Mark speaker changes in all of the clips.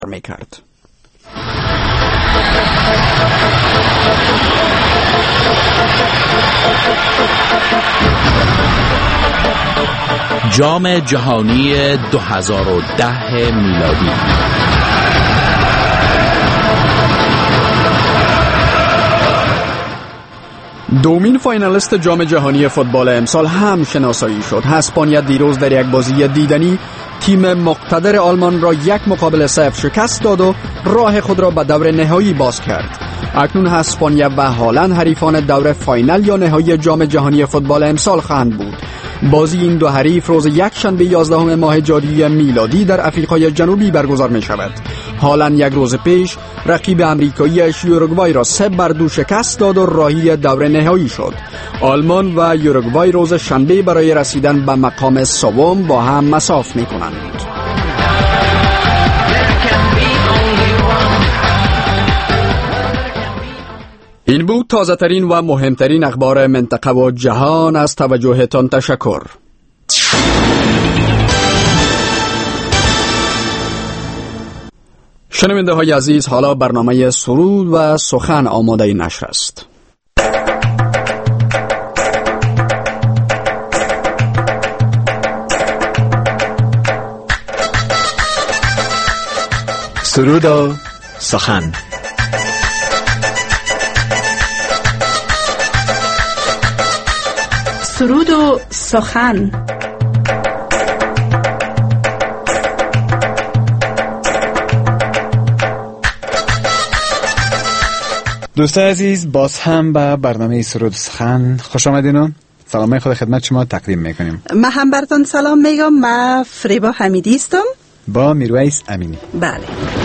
Speaker 1: میکرد.
Speaker 2: جام جهانی 2010 میلادی.
Speaker 1: دومین فاینالیست جام جهانی فوتبال امسال هم شناسایی شد. اسپانیا دیروز در یک بازی دیدنی تیم مقتدر آلمان را 1-0 شکست داد و راه خود را به دور نهایی باز کرد. اکنون اسپانیا و هالند حریفان دور فاینال یا نهایی جام جهانی فوتبال امسال خواهند بود. بازی این دو حریف روز یکشنبه 11 ماه جاری میلادی در آفریقای جنوبی برگزار می شود. هالند یک روز پیش رقیب آمریکایی‌اش یوروگوای را 3-2 شکست داد و راهی دور نهایی شد. آلمان و یوروگوای روز شنبه برای رسیدن به مقام سوم با هم مصاف می کنند. این بود تازه ترین و مهمترین اخبار منطقه و جهان. از توجهتان تشکر. شنونده های عزیز، حالا برنامه سرود و سخن آماده نشر است.
Speaker 3: سرود و سخن.
Speaker 4: سرود و سخن.
Speaker 3: دوستان عزیز، باز هم به برنامه سرود و سخن خوش آمدین. سلام خود خدمت شما تقدیم میکنیم.
Speaker 4: من هم براتون سلام میگم. من فریبا حمیدی هستم
Speaker 3: با میرویس امینی.
Speaker 4: بله.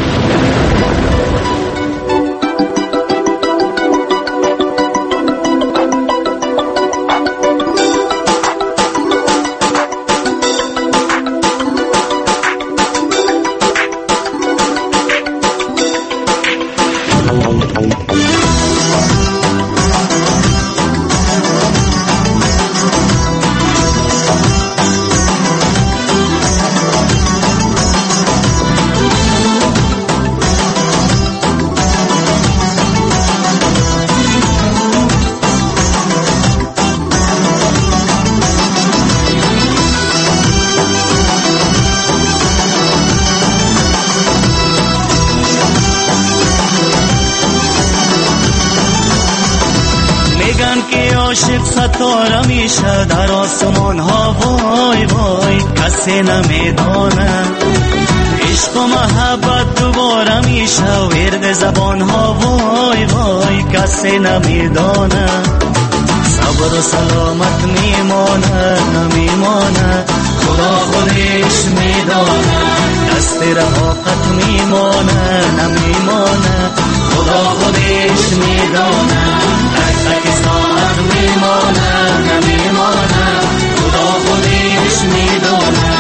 Speaker 5: عاشق ستاره میشه در آسمان ها، وای وای کسی نمیدانه. عشق و محبت دوباره میشه ورد زبان ها، وای وای کسی نمیدانه. صبر و سلامت میمانه نمیمانه، خدا خودش میدانه. دست رفاقت میمانه نمیمانه، خدا خودش میدانه. تک تک ساعت میمانه نمیمانه، خدا خودش میدانه.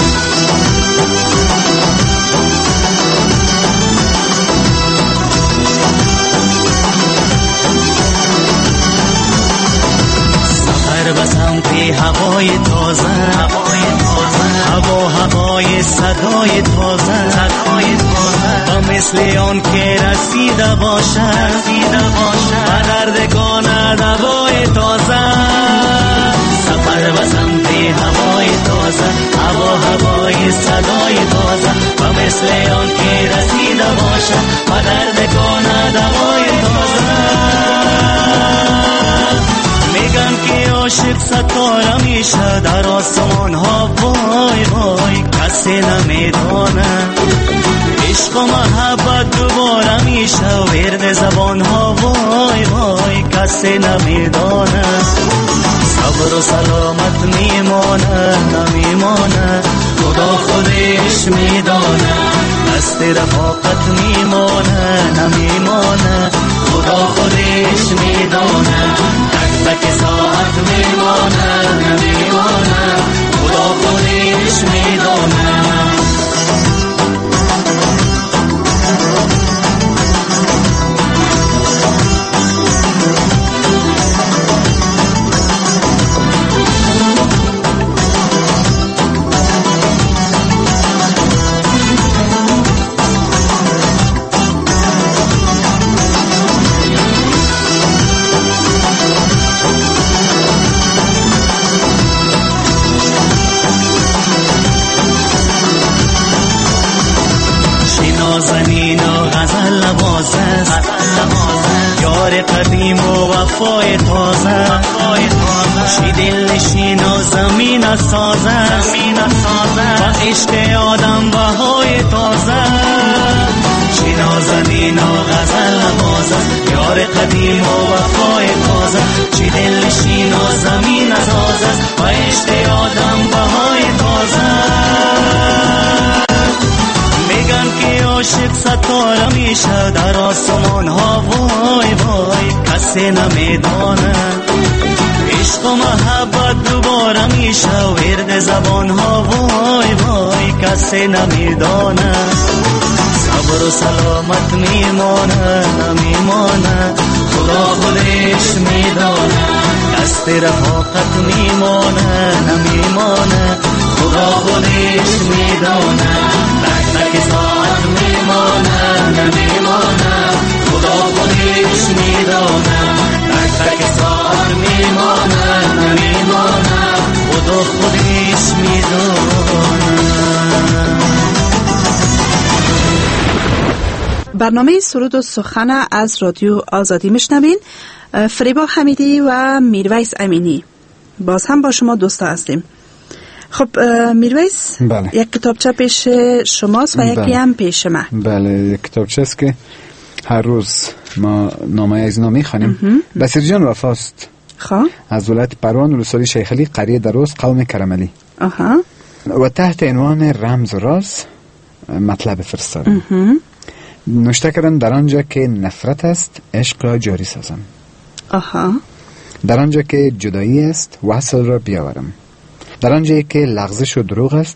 Speaker 5: سفر به سمت هوای تازه، هوای صدای تازه، و مثل آن که رسیده باشه و دردگان دوای تازه. سفر به سمت هوای تازه، هوای صدای تازه، و مثل آن که رسیده باشه و دردگان دوای تازه. میگن که عاشق ستاره میشه در آسمان ها، وای وای کسی نمیدانه. عشق و محبت دوباره میشه ورد زبان ها، وای وای کسی نمیدانه. صبر و سلامت میمانه نمیمانه، خدا خودش میدانه. دست رفاقت میمانه نمیمانه، خدا خودش میدانه. تک تک ساعت میمانه نمیمانه، خدا خودش میدانه. نازنین و غزل نواز است، یار قدیم و وفای تازه، چی دل نشین و زمین ساز است، و عشق آدم بهای تازه. چی نازنین و غزل نواز است، یار قدیم و وفای تازه، چی دل نشین و زمین ساز است، و عشق آدم بهای تازه. میگن که عاشق ستاره میشه در آسمان ها، وای وای کسی نمیدانه. عشق و محبت دوباره میشه ورد زبان ها، وای وای کسی نمیدانه. صبر و سلامت میمانه نمیمانه، خدا خودش میدانه. دست رفاقت میمانه نمیمانه، خدا خودش میدانه. تک ساعت میمانه نمیمانه، خدا خودش میدانه. تک ساعت میمانه نمیمانه، خدا خودش میدانه.
Speaker 4: برنامه سرود و سخن از رادیو آزادی میشنوین. فریبا حمیدی و میرویس امینی باز هم با شما دوستا هستیم. خب میرویس،
Speaker 3: بله.
Speaker 4: یک کتابچه پیش شماست و یکی هم پیش من.
Speaker 3: بله، یک کتابچه است که هر روز ما نامه از اینا میخوانیم. بصیر جان وفاست.
Speaker 4: خب
Speaker 3: از ولایت پروان ولسوالی شیخ علی قریه دروز قوم کرملی.
Speaker 4: آها.
Speaker 3: و تحت عنوان رمز و راز مطلب فرستادم. نوشته کردم در آنجا که نفرت است عشق را جاری سازم.
Speaker 4: آها.
Speaker 3: در آنجا که جدایی است وصل را بیاورم. در آنجایی که لغزش و دروغ است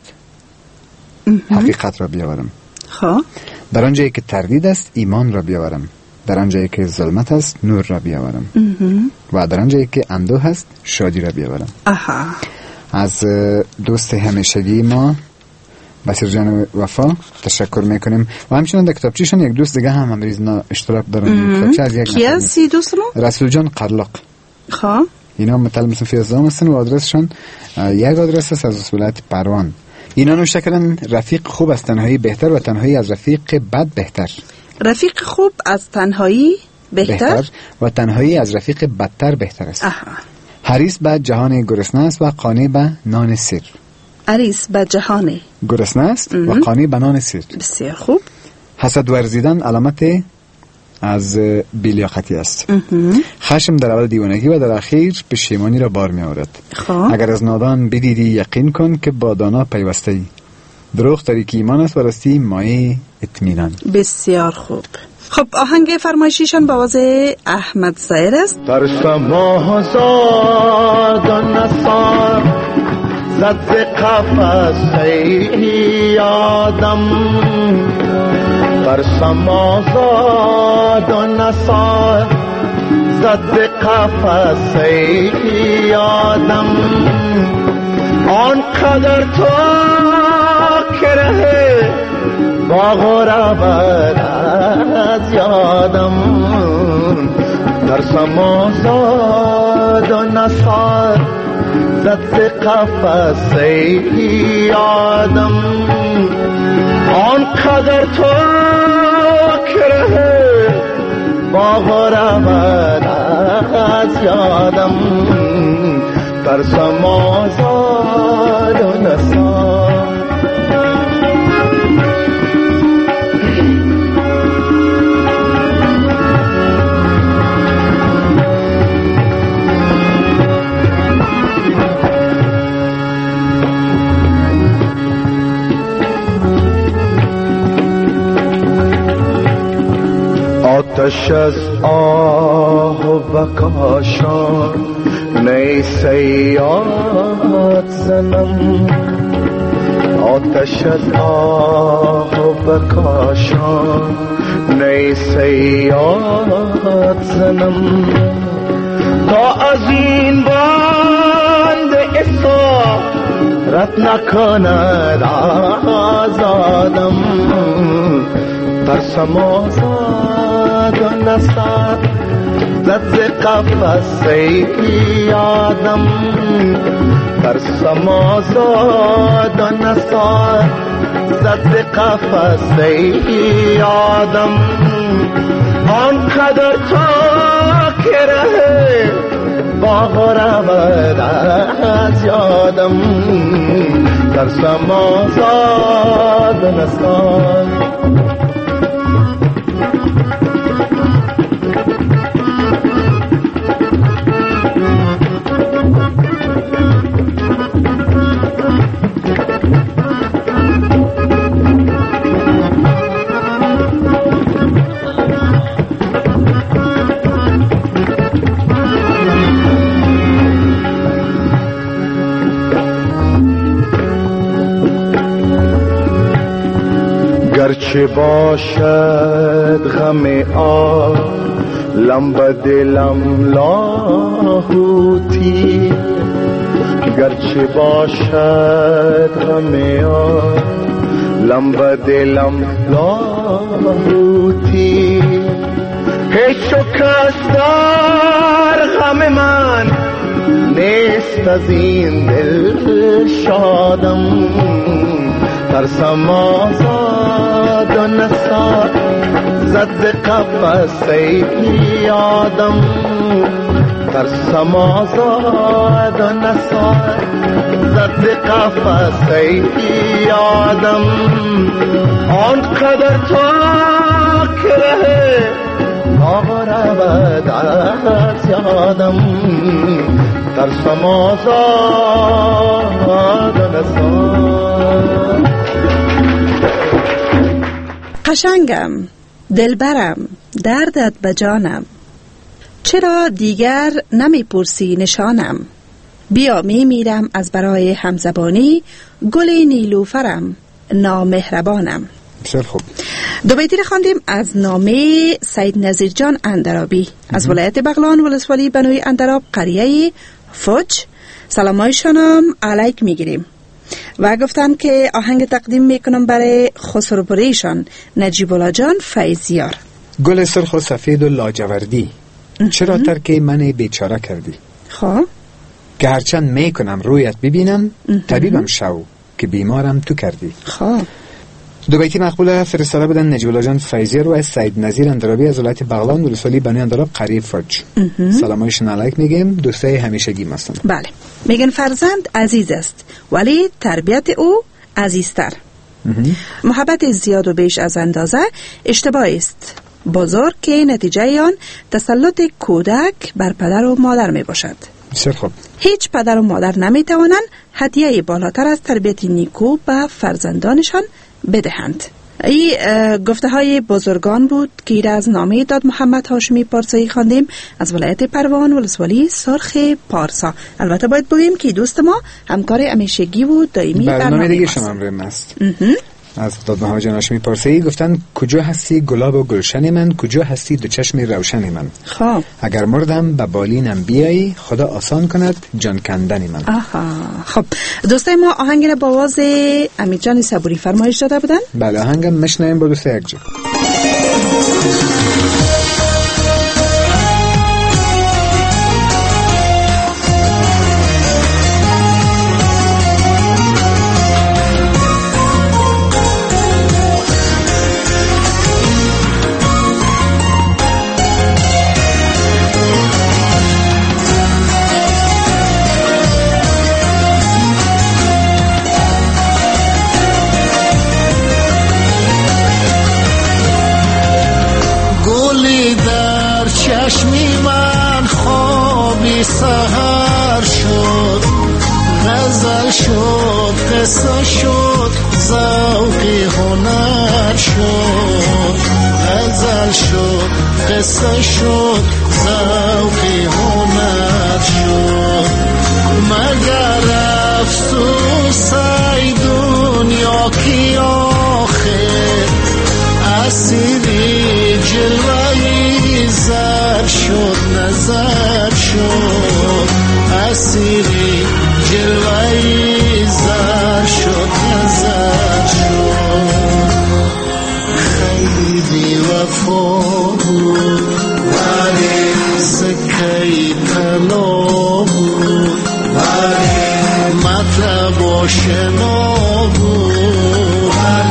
Speaker 3: حقیقت را بیاورم.
Speaker 4: خب
Speaker 3: در آنجایی که تردید است ایمان را بیاورم. در آنجایی که ظلمت است نور را بیاورم. و در آنجایی که اندوه است شادی را بیاورم.
Speaker 4: آها.
Speaker 3: از دوست همیشگی ما بصیر جان وفا تشکر میکنیم. و همچنان در کتابچه‌شون یک دوست دیگه هم امروز اشتراک دارن. کتابچه از یک
Speaker 4: کی هستی دوست ما؟
Speaker 3: رسول جان قرلاق.
Speaker 4: خب
Speaker 3: اینا متعلق به فیضام هستن و آدرسشون یک آدرس است از ولایت پروان. اینا نوشته کردن رفیق خوب از تنهایی بهتر و تنهایی از رفیق بد بهتر.
Speaker 4: رفیق خوب از تنهایی بهتر
Speaker 3: و تنهایی از رفیق بدتر بهتر است.
Speaker 4: آها.
Speaker 3: حریص به جهان گرسنه است و قانع به نان سیر.
Speaker 4: حریص به جهان
Speaker 3: گرسنه است و قانع به نان سیر.
Speaker 4: بسیار خوب.
Speaker 3: حسد ورزیدن علامت از بی‌لیاقتی است. خشم در اول دیوانگی و در اخیر پشیمانی را بار می آورد. اگر از نادان بدیدی یقین کن که با دانا پیوسته ای. دروغ تاریکی ایمان است و راستی مایه اطمینان.
Speaker 4: بسیار خوب. خب آهنگ فرمایشیشان با آواز احمد ظاهر است.
Speaker 6: در سما زاد و نثار زد قفس ای آدم. در سما زاد و نثار زد قفس ای آدم. آنقدر تو کره باغ و رود از یادم. در سما زاد و نثار زد قفس ای آدم. آنقدر تو کره باغ و رود از یادم. در سما زاد و نثار. آتش از آه و بکاشان نیسه یاد زنم. آتش از آه و بکاشان نیسه یاد زنم. تا از این بند اسارت نکند آزادم. در سما زاد و نثار زد قفس ای آدم. در سما زاد و نثار زد قفس ای آدم آنقدر تا که ره باغ رود از یادم ترسم آزاد نسان گرچه باشد غم عالم به دلم لاهوتی گرچه باشد غم عالم به دلم لاهوتی هیچ کس در غم من نیست از این دل شادم ترسم آزاد و نساد زد قفس ای آدم ترسم آزاد و نساد زد قفس ای آدم آنقدر تا که ره آرود از یادم ترسم آزاد و نساد
Speaker 4: قشنگم دلبرم دردت بجانم چرا دیگر نمیپرسی نشانم بیا میمیرم از برای همزبانی گل نیلوفرم نامهربانم.
Speaker 3: بسیار خوب.
Speaker 4: دو بیتی خواندیم از نامه سید نظیر جان اندرابی از ولایت بغلان ولسوالی بنوی اندراب قریه فوج. سلامایشانم علیک میگیریم و گفتم که آهنگ تقدیم میکنم برای خسروپوریشان نجیب الله جان فیضیار.
Speaker 3: گل سرخ و سفید و لاجوردی چرا ترک من بیچاره کردی
Speaker 4: خب
Speaker 3: که هرچند میکنم رویت ببینم طبیبم شو که بیمارم تو کردی.
Speaker 4: خب
Speaker 3: دو بیتی مقبوله فرستاده بودن نجیب الله جان فیضیار و از سید نظیر اندرابی از ولایت بغلان ولسوالی بنوی اندراب قریه فوج. سلامایشون علیک میگیم دوستای همیشگی هستن.
Speaker 4: بله میگن فرزند عزیز است ولی تربیت او عزیزتر. محبت زیاد و بیش از اندازه اشتباه است بزرگ که نتیجه آن تسلط کودک بر پدر و مادر می باشد.
Speaker 3: بسیار خوب.
Speaker 4: هیچ پدر و مادر نمی توانند هدیه بالاتر از تربیت نیکو به فرزندانشان بدهند. این گفته های بزرگان بود که ایر از نامه داد محمد هاشمی پارسایی خواندیم از ولایت پروان ولسوالی سرخ پارسا. البته باید بگوییم که دوست ما همکار همیشگی بود دائمی
Speaker 3: برنامه دیگه شما هم است. از داد محمد جان هاشمی پارسایی گفتن کجا هستی گلاب و گلشن من کجا هستی دو چشم روشن من.
Speaker 4: خب
Speaker 3: اگر مردم به بالینم بیایی خدا آسان کند جان کندن من.
Speaker 4: خب دوستای ما آهنگ را با آواز امید جان صبوری فرمایش داده بودن.
Speaker 3: بله آهنگم مشنویم با دوست یک جا.
Speaker 7: چشمی من خوابی سحر شد غزل شد قصه شد ذوقی هنر شد غزل شد قصه شد ذوقی هنر شد مگر افسوس ای دنیا کی آخر اسیری جلوهی زر شد نظر شد اسیری جلوهی زر شد نظر شد خیلی بی وفا بود ولی سکی طلا بود ولی مطلب آشنا بود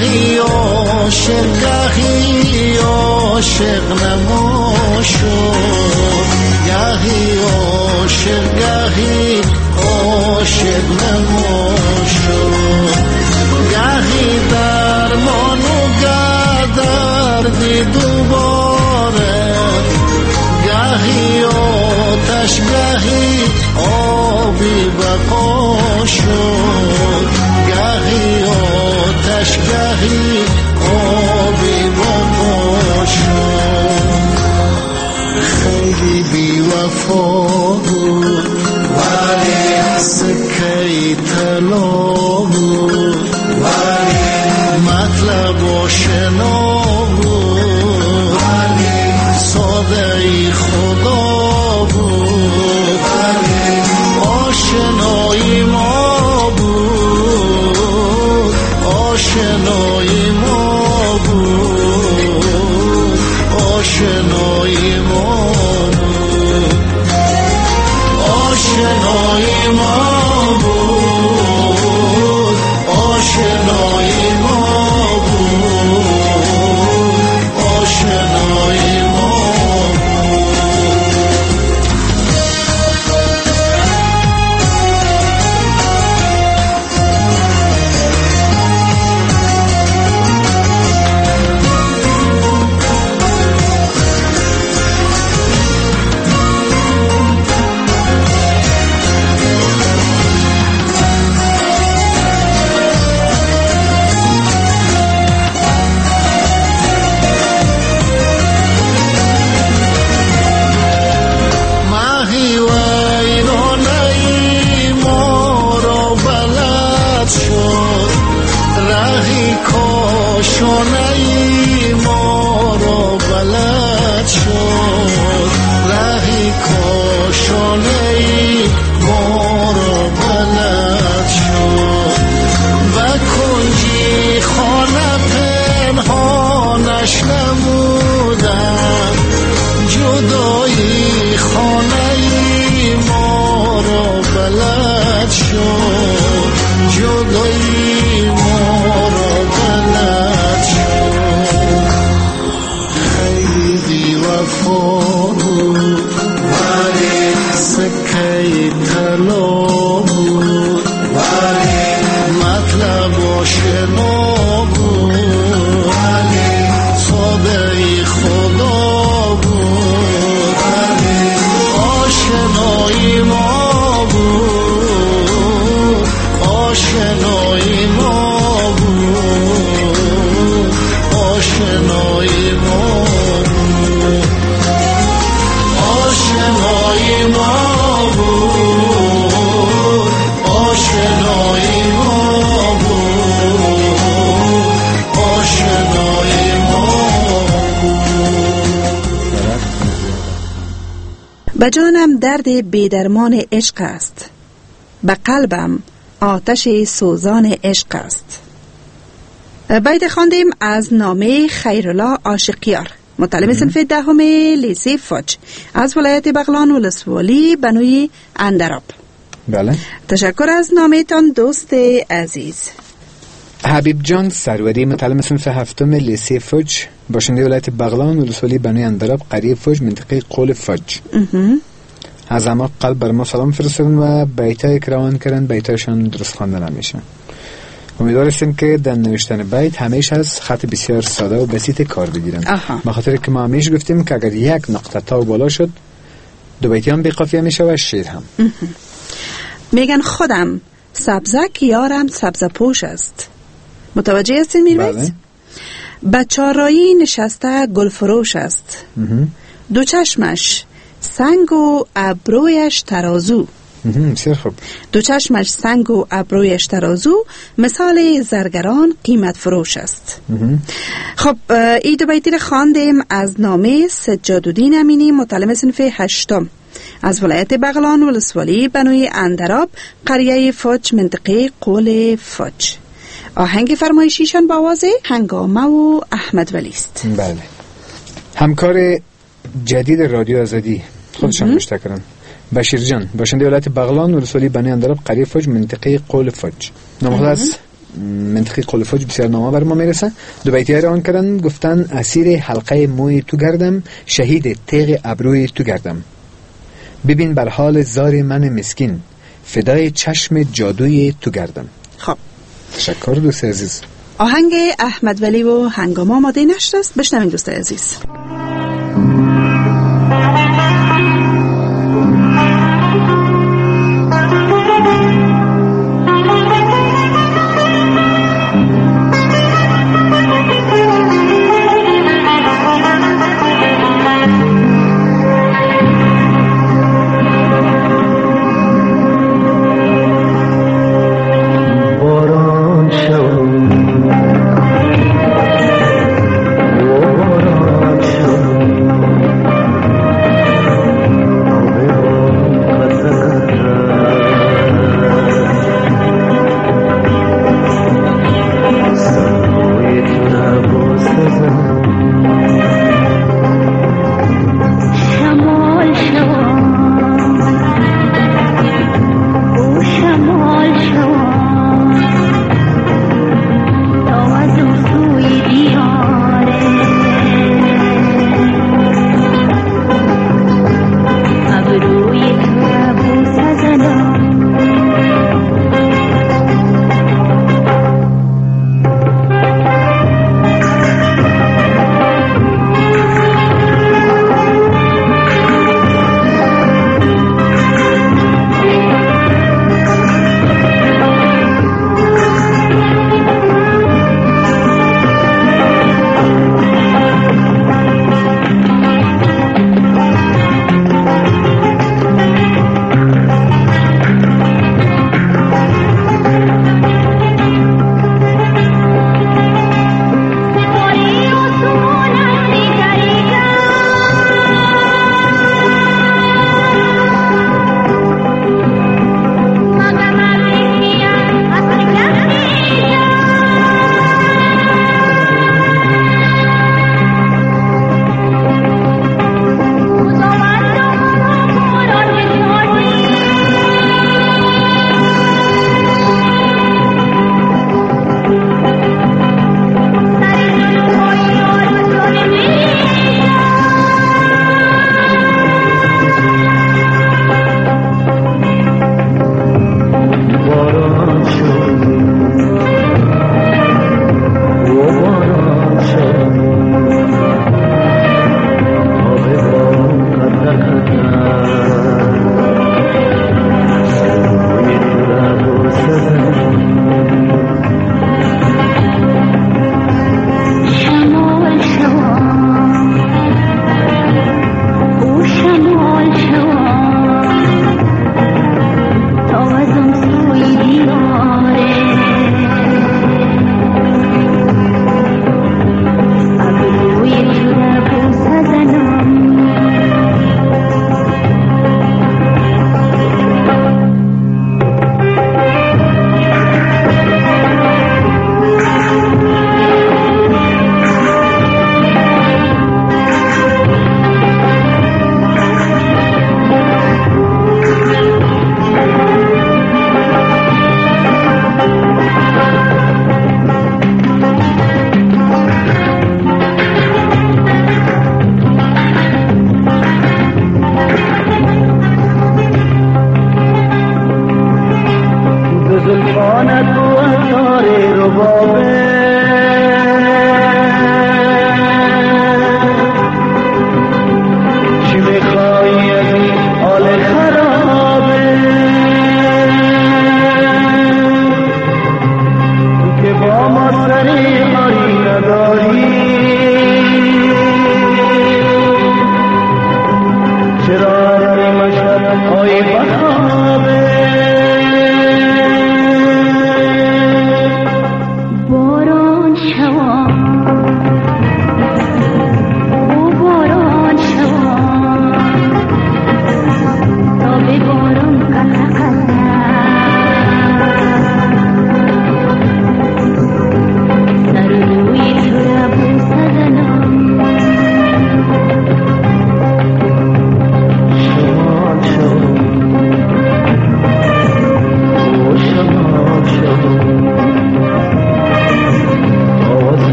Speaker 7: گاهی عاشق گاهی عاشق نما شد گاهی عاشق گاهی عاشق نما شد گاهی درمان و دردی دوباره گاهی آتش گاهی آبی بقا شد گاهی آتش گاهی آبی بقا شد خیلی بی وفا بود ولی سکه طلا بود ولی مطلب آشنا بود ولی ساده ای خدا بود ولی آشنایی ما بود آشنایی ما بود آشنایی ما بود آشنایی ما بود آشنایی ما بود آشنایی ما شونایی ما رو بلد شد رهی کاشانهی ما رو بلد شد و کنجی خانه پنهانش نمودم جدایی خانهی ما رو بلد شد جدایی ما رو بلد شد خیلی وفا بود ولی سکه طلا بود ولی مطلب آشنا بود ولی ساده ای خدا بود ولی آشنایی ما بود آشنایی ما بود آشنایی ما بود آشنایی ما بود آشنایی ما بود آشنایی ما بود.
Speaker 4: به جانم درد بیدرمان عشق است، به قلبم آتش سوزان عشق است. بیت خواندیم از نامه خیرالله عاشقیار، متعلم صنف دهم لیسه فوج از ولایت بغلان ولسوالی بنوی اندراب.
Speaker 3: بله.
Speaker 4: تشکر از نامه‌تان دوست عزیز.
Speaker 3: حبیب جان سروری، متعلم صنف هفتم لیسه فوج، باشنده ولایت بغلان ولسوالی بنوی اندراب، قریه فوج، منطقه قول فوج. از اعماق قلب بر ما سلام فرستادن و بیتای که روان کردن بیتایشان درست خوانده نمیشه. امیدوار هستیم که در نوشتن بیت همیشه از خط بسیار ساده و بسیط کار بگیرن. به خاطر که ما همیشه گفتیم که اگر یک نقطه تا بالا شد دو بیتی هم بی قافیه میشه و شعر هم.
Speaker 4: میگن خودم سبزک یارم سبز پوش است. متوجه هستین میرویز؟
Speaker 3: بله.
Speaker 4: بچارایی نشسته گل فروش است. دو چشمش سنگ و ابرویش ترازو.
Speaker 3: بسیار خوب.
Speaker 4: دو چشمش سنگ و ابرویش ترازو، مثال زرگران قیمت فروش است. خب این دو بیتی رو خواندیم از نامه سجادالدین امینی، متعلم صنف هشتم از ولایت بغلان ولسوالی بنوی اندراب، قریه فوج، منطقه قول فوج. آهنگ فرمایشیشان با آواز هنگامه و احمد ولی است.
Speaker 3: بله. همکار جدید رادیو آزادی خودشان نوشته کردن. بشیر جان، باشنده ولایت بغلان ولسوالی بنوی اندراب، قریه فوج، منطقه قول فوج. نامه از منطقه قلفوج بسیار نامه بر ما میرسه. دو بیتی های آن کردن، گفتن اسیر حلقه موی تو گردم، شهید تیغ ابروی تو گردم. ببین بر حال زار من مسکین، فدای چشم جادوی تو گردم.
Speaker 4: خب
Speaker 3: تشکر دوست عزیز.
Speaker 4: آهنگ احمد ولی و هنگام آماده نشده است، بشنوین دوست عزیز.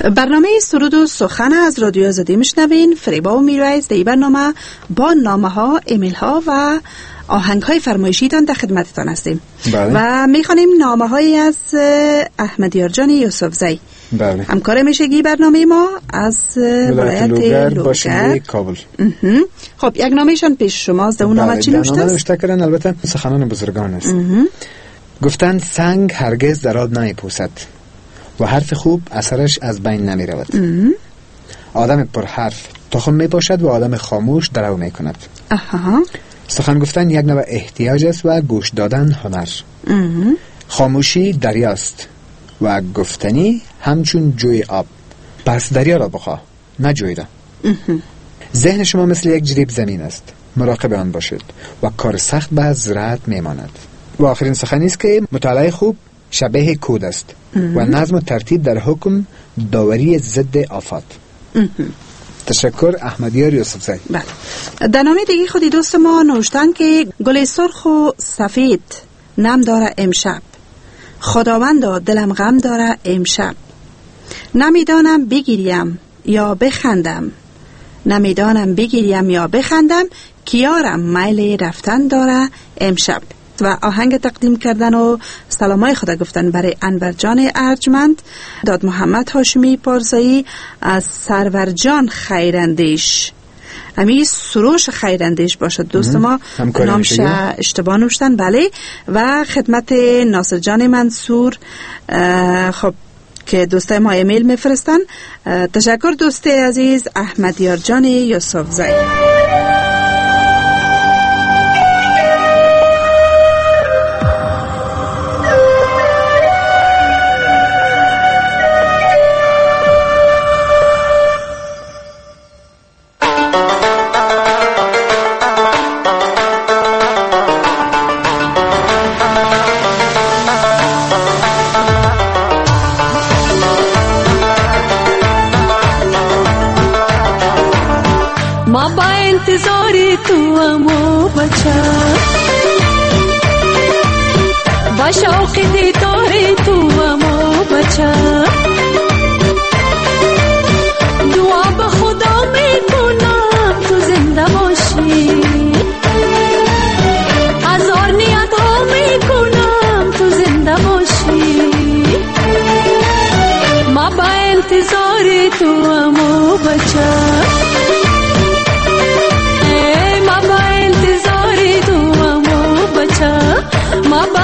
Speaker 4: برنامه سرود و سخن از رادیو آزادی میشنوین. فریبا و میرایز در این برنامه با نامه ها، ایمیل ها و آهنگ های فرمایشیتان در خدمتتان هستیم.
Speaker 3: بله.
Speaker 4: و میخوانیم نامه هایی از احمدیار جان یوسفزی،
Speaker 3: بله.
Speaker 4: همکار میشگی برنامه ما از ولایت لوگر
Speaker 3: باشنده کابل.
Speaker 4: خب یک نامهشان پیش شماست. در اون نامه چی نوشته است؟
Speaker 3: نامه نوشته کردن، البته سخنان بزرگان است. گفتند سنگ هرگز در آب نمی پوسد و حرف خوب اثرش از بین نمی رود. آدم پر حرف تخم می باشد و آدم خاموش درو می کند. سخن گفتن یک نوع احتیاج است و گوش دادن هنر. خاموشی دریاست و گفتنی همچون جوی آب. پس دریا را بخواه، نه جوی را. ذهن شما مثل یک جریب زمین است، مراقب آن باشید و کار سخت به زراعت می ماند. و آخرین سخنی است که مطالعه خوب شبیه کود است و نظم و ترتیب در حکم داوری ضد آفات. تشکر. احمدیار یوسفزی.
Speaker 4: بله. در نامه دیگه خودی دوست ما نوشتن که گل سرخ و سفید نم داره امشب، خداوندا دلم غم داره امشب، نمیدانم بگیریم یا بخندم، نمیدانم بگیریم یا بخندم، کیارم میل رفتن داره امشب. و آهنگ تقدیم کردن و سلامای خدا گفتن برای انور جان ارجمند، داد محمد هاشمی پارسایی از سرور جان خیراندیش، امی سروش خیراندیش باشد دوست ما، نامش اشتباه نوشتن. بله. و خدمت ناصر جان منصور، خب که دوستای ما ایمیل میفرستن. تشکر دوست عزیز احمدیار جان یوسفزی.
Speaker 8: शौक दी तोरे तू अमो बचा, दुआ बखुदा में गुनाम तू जिंदा बाशी, हजार नियतों में गुनाम तू जिंदा बाशी, माँ बा इंतजार तू अमो बचा, माँ बा इंतजार तू अमो बचा, माँ बा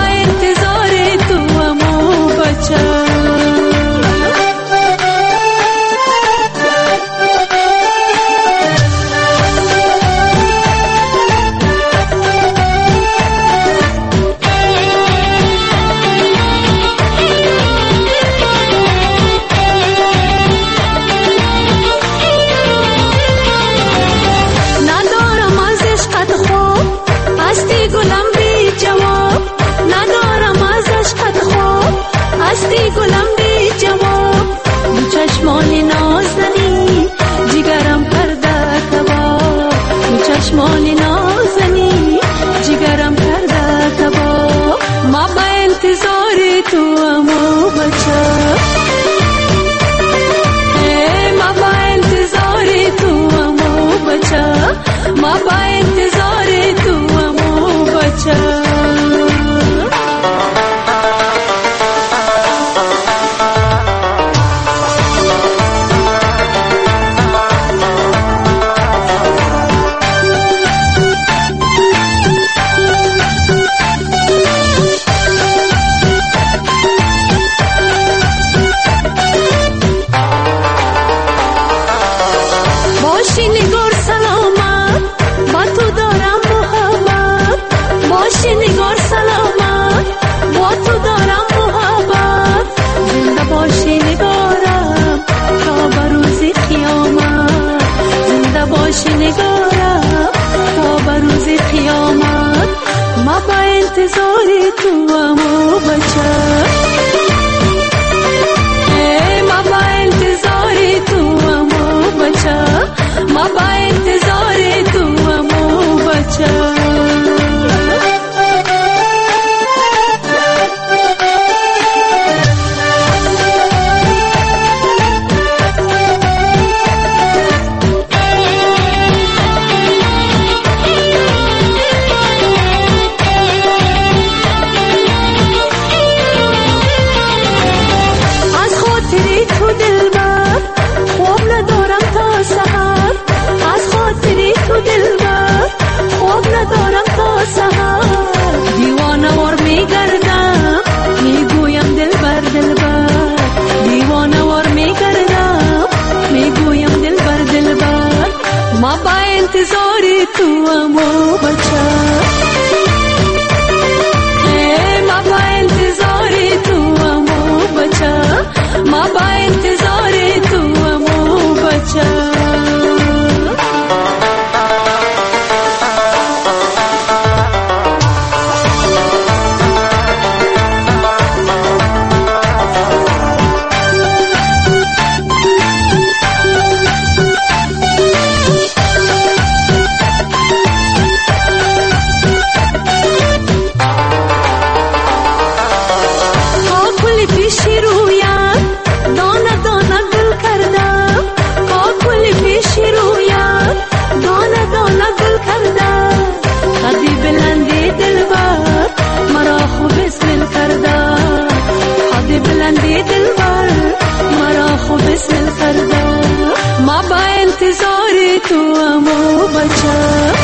Speaker 8: تو امو بچه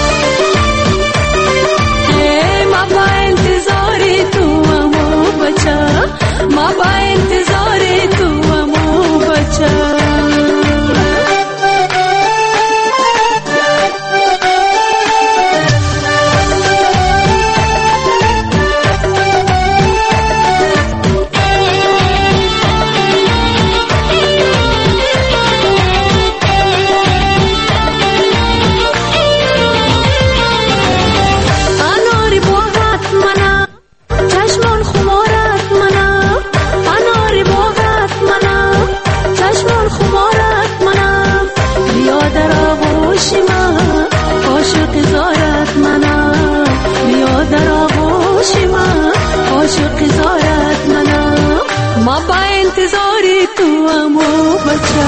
Speaker 8: ما با انتظار تو امو بچه ما با انتظار تو امو بچه ما با انتظاری تو امو بچه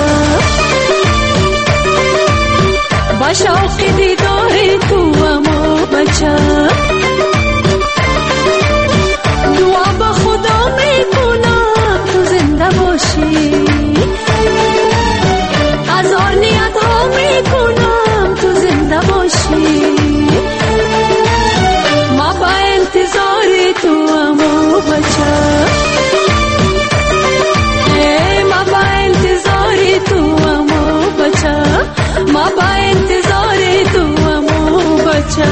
Speaker 8: با شوق دیداری تو امو بچه دعا با خدا میکنم تو زنده باشی هزار نیت ها میکنم تو زنده باشی ما با انتظاری تو امو بچه ما با انتظار تو امو بچه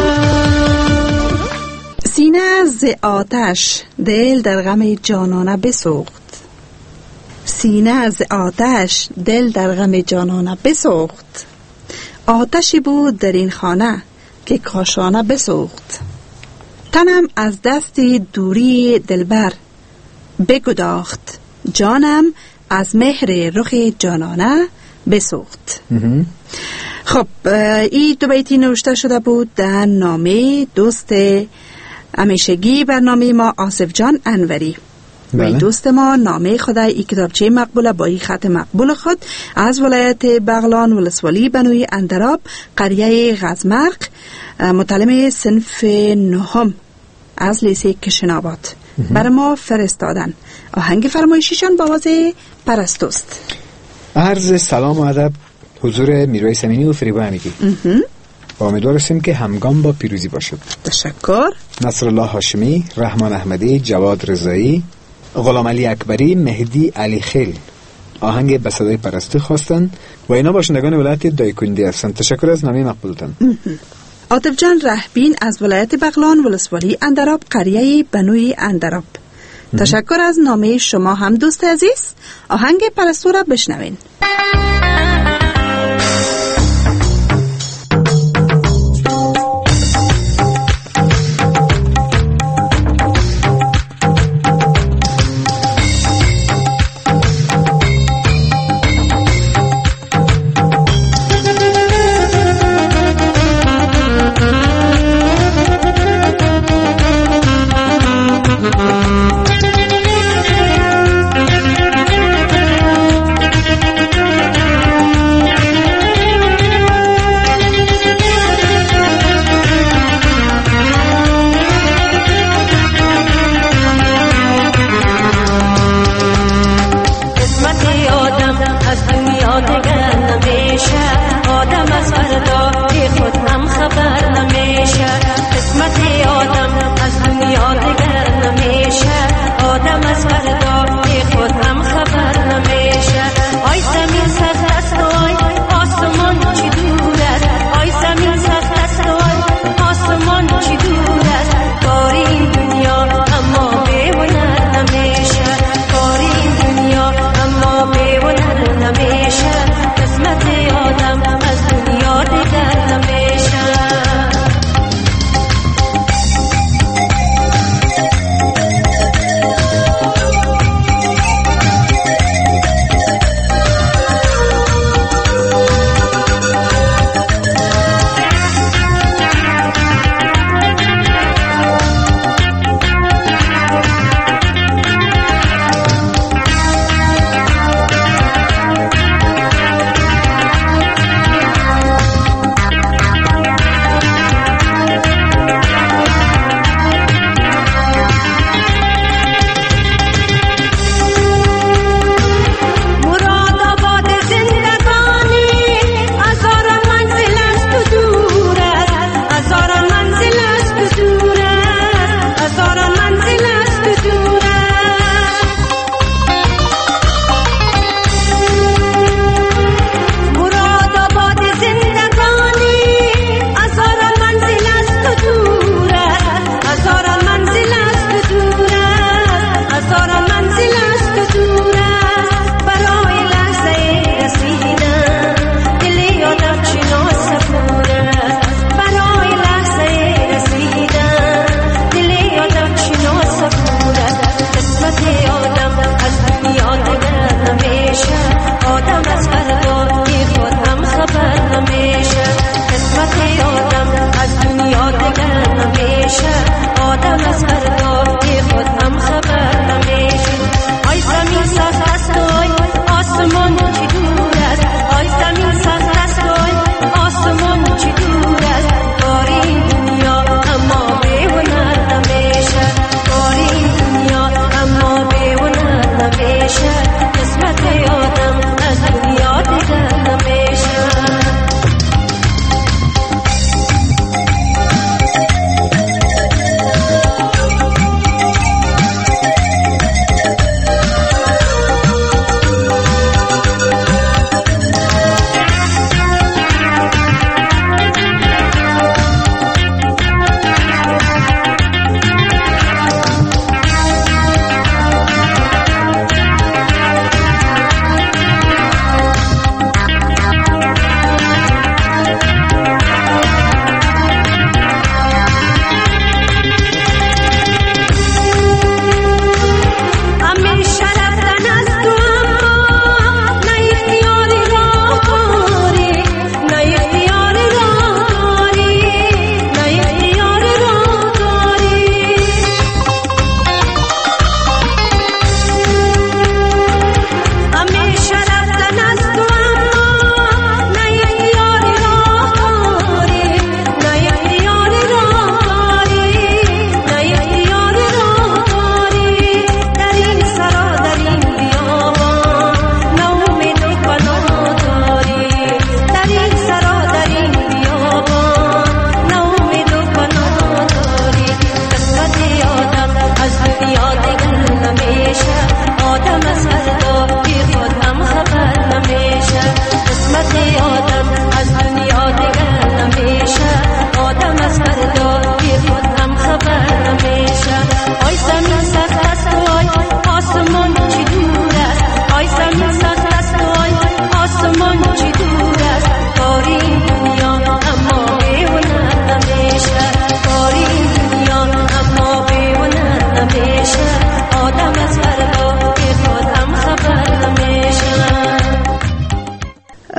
Speaker 4: سینه ز آتش دل در غم جانانه بسوخت سینه از آتش دل در غم جانانه بسوخت آتشی بود در این خانه که کاشانه بسوخت تنم از دست دوری دلبر بگداخت جانم از مهر رخ جانانه بسوخت. خب این دو بیتی نوشته شده بود در نامه دوست همیشگی برنامه ما آصف جان انوری. و دوست ما نامه خدای این کتابچه مقبوله با این خط مقبول خود از ولایت بغلان ولسوالی بنوی اندراب قریه غزمرق متعلم صنف نهم از لیسه کشناباد بر ما فرستادن. آهنگ فرمایشیشان با آواز پرستوست.
Speaker 3: عرض سلام و ادب حضور میرویس امینی و فریبا امیگی. با امیدوار هستیم که همگام با پیروزی باشد.
Speaker 4: تشکر.
Speaker 3: نصرالله هاشمی، رحمان احمدی، جواد رضایی، غلام علی اکبری، مهدی علی خیل آهنگ به صدای پرستو خواستن و اینا باشندگان ولایت دایکنډي هستند. تشکر از نامه مقبولتان.
Speaker 4: عاطف جان رهبین از ولایت بغلان ولسوالی اندراب قریه بنوی اندراب. تشکر از نامه شما هم دوست عزیز. آهنگ پرستو را بشنوین.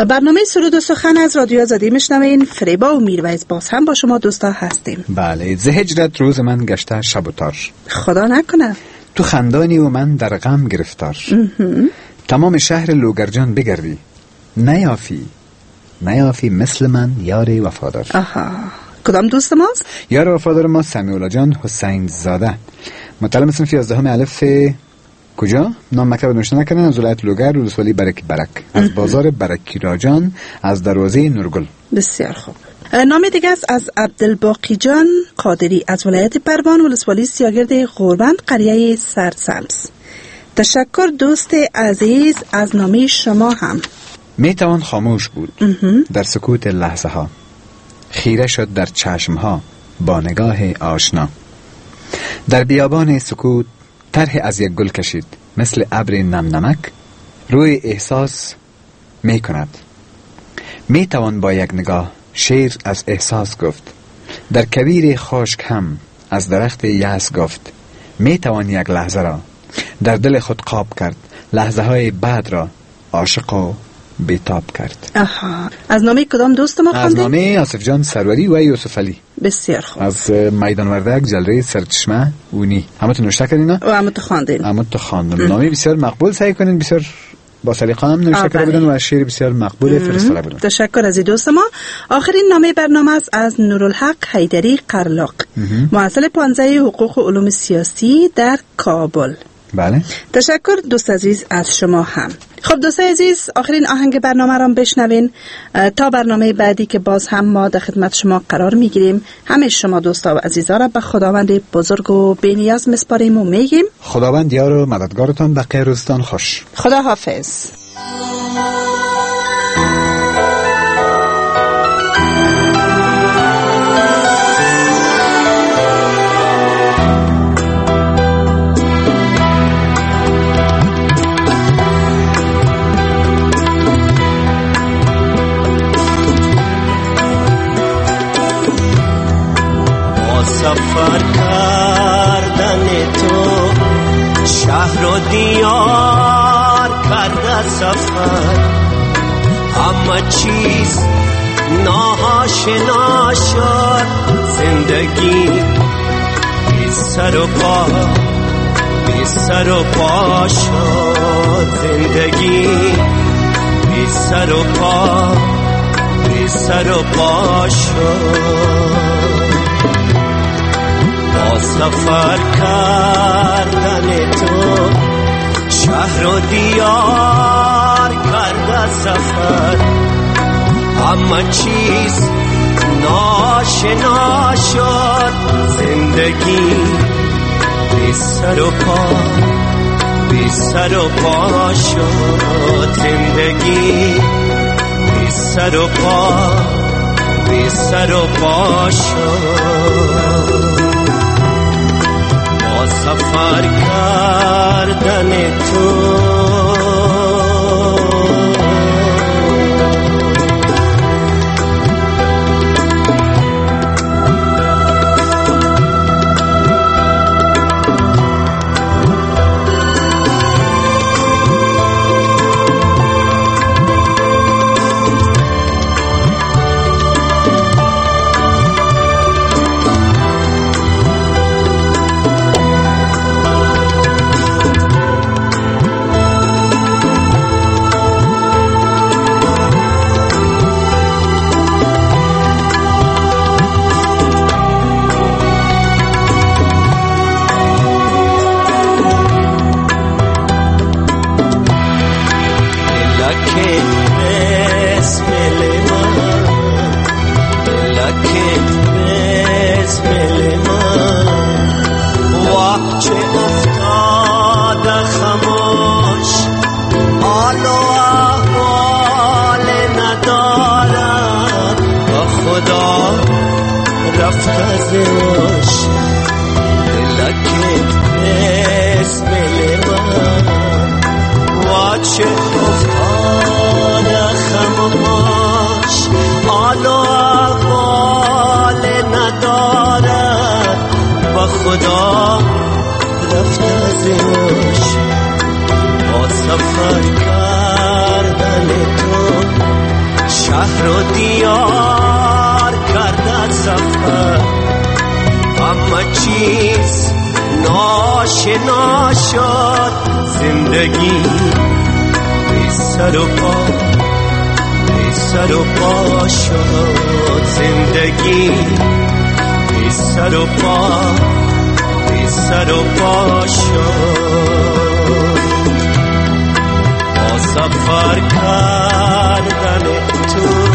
Speaker 4: برنامه سرود و سخن از رادیو آزادی میشنوین. فریبا و میرویس باز هم با شما دوستا هستیم.
Speaker 3: بله، ز هجرت روز من گشته شب و تار،
Speaker 4: خدا نکنه
Speaker 3: تو خندانی و من در غم گرفتار. تمام شهر لوگرجان بگردی، نیافی مثل من یار وفادار.
Speaker 4: کدام دوست ماست؟
Speaker 3: یار وفادار ما سمیعالله جان حسین زاده، مطالعه صنف 11 الف. کجا؟ نام مکتب نوشته نکردن. از ولایت لوگر، ولسوالی برک، از بازار برکی راجان، از دروازه نورگل.
Speaker 4: بسیار خوب. نام دیگه است از عبدالباقی جان قادری، از ولایت پروان، ولسوالی سیاگرد غوربند، قریه سرسبز. تشکر دوست عزیز. از نامه شما هم
Speaker 3: میتوان خاموش بود در سکوت لحظه ها، خیره شد در چشم ها با نگاه آشنا. در بیابان سکوت طرح از یک گل کشید، مثل ابر نم نمک روی احساس می کند. می توان با یک نگاه شعر از احساس گفت. در کویر خشک هم از درخت یأس گفت. می توان یک لحظه را در دل خود قاب کرد، لحظه های بعد را عاشق و بیتاب کرد.
Speaker 4: از نامه کدام دوست ما خواندیم؟
Speaker 3: از نامه آصف جان سروری و یوسف علی.
Speaker 4: بسیار خوب.
Speaker 3: از میدان وردک، جلره سرچشمه اونی. همه تو نوشته کردین نه؟
Speaker 4: و همه تو خواندین.
Speaker 3: نامه بسیار مقبول، سعی کنین بسیار با سلیقه هم نوشته کرده بودن و شعر بسیار مقبول فرستاده بودن.
Speaker 4: تشکر از دوست ما. آخرین نامه برنامه است از نورالحق حیدری قرلاق، محصل 15 حقوق و علوم سیاسی در کابل.
Speaker 3: بله.
Speaker 4: تشکر دوست عزیز از شما هم. خب دوست عزیز، آخرین آهنگ برنامه را بشنوین تا برنامه بعدی که باز هم ما در خدمت شما قرار میگیریم. همه شما دوستا و عزیزا را به خداوند بزرگ و بی‌نیاز میسپاریم و میگیم
Speaker 3: خداوند یار و مددگارتان، بقیه روزتان خوش.
Speaker 4: خدا حافظ.
Speaker 5: سفر کردن تو شهر و دیار کرده سفر، همه چیز ناآشنا شد، زندگی بی سر و پا شد، زندگی بی سر و پا شد. با سفر کردن تو شهر و دیار کرده سفر، همه چیز ناشنا شد، زندگی بی سر و پا شد، زندگی بی سر و پا شد. با سفر کردن تو خدا رفت ازش. با سفر کردن تو شهر و دیار کرده سفر، همه چیز ناشنا شد، زندگی بی سر و پا، بی سر و پا شد، زندگی بی سر و پا، بی سر و پا شد. با سفر کردن تو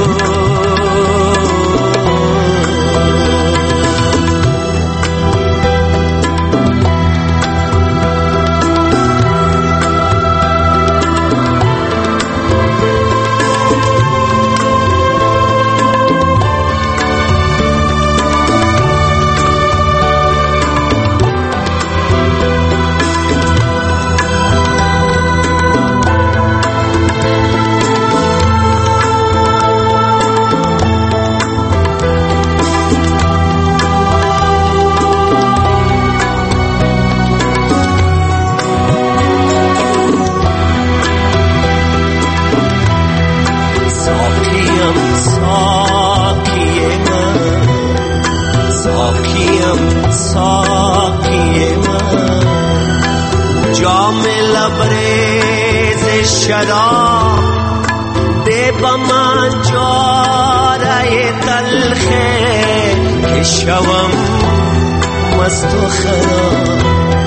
Speaker 5: شراب ده با من جاره تلخه که شوم مست و خراب.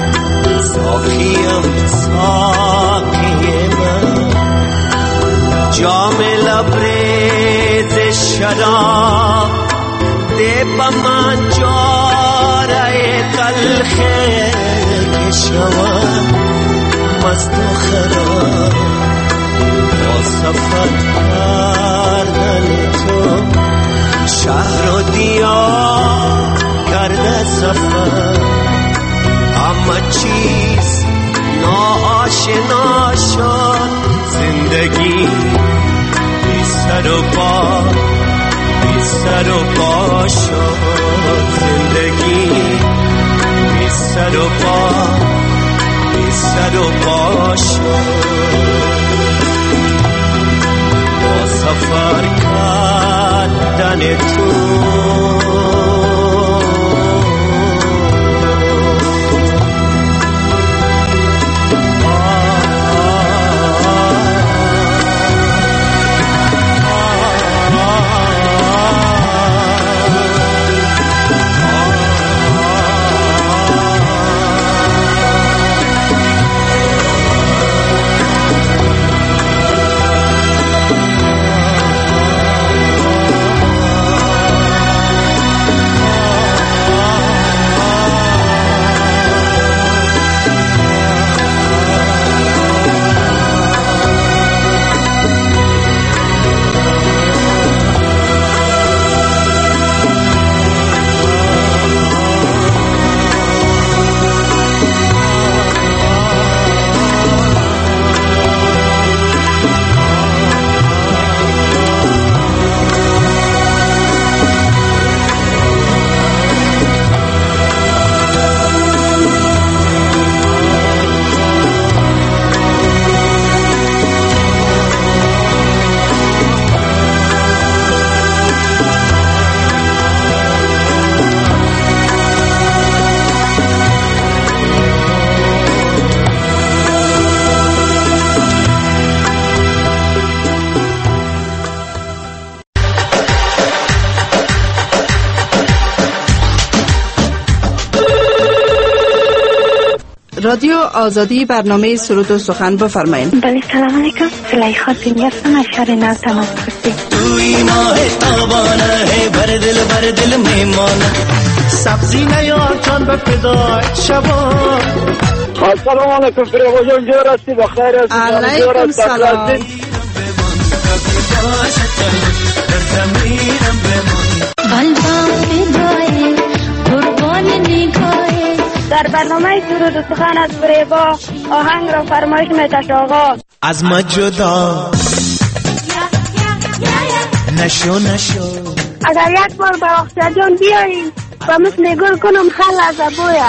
Speaker 5: ساقیم ساقی من جام لبریز شراب ده با من جاره تلخه که شوم مست و خراب. با سفر کردن تو شهر و دیار کرده سفر، همه چیز ناآشنا شد، زندگی بی سر و پا، بی سر و پا شد، زندگی بی سر و پا، بی سر و پا شد. با سفر کردن تو
Speaker 4: رادیو آزادی برنامه سرود و سخن بفرمایید.
Speaker 9: بله سلام علیکم. زلیخا زینی هستم از شهر نو تماس گرفتیم.
Speaker 5: توی ماه تابانه بر دل میمانه سبزی نیار جان به فدای شبا.
Speaker 6: سلام علیکم فریبا جان، جور هستی؟ بخیر هستی؟
Speaker 4: علیکم سلام.
Speaker 9: در برنامه سرود و سخن از فریبا آهنگ را فرمایش می‌دهد آقا.
Speaker 5: از ما جدا نشو
Speaker 9: اگر یک بار به اختیار جان بیایی و مثل گل کنم خل از ابویا.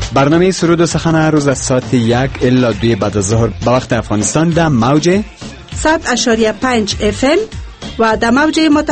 Speaker 3: برنامه سرود و سخن هر روز از ساعت 1 الی 2 بعد از ظهر به وقت افغانستان در موج
Speaker 4: 100.5 FM و در موج